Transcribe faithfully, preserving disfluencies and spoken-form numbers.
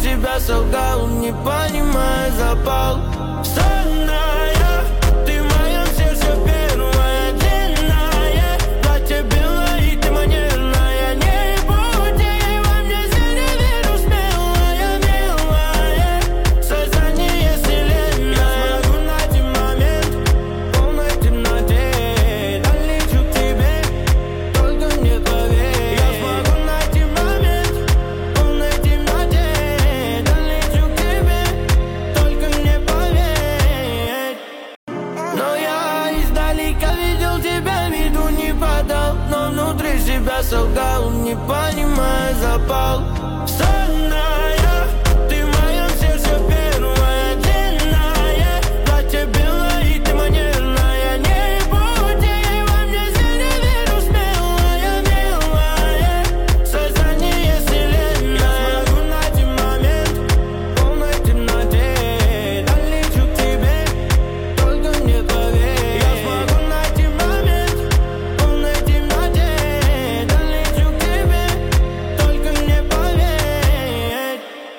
себя солгал, не понимая запал. Сонная, ты в моем сердце первая, длинная, платье белое и ты манерная. Не будь во мне зря, верю смелая, милая, сознание вселенная. Я смогу найти момент в полной темноте, долечу к тебе, только мне поверь. Я смогу найти момент в полной темноте, долечу к тебе, только мне поверь. Но я издалека видел тебя, виду не подал, но внутри себя солгал, не понимая запал. Сонная.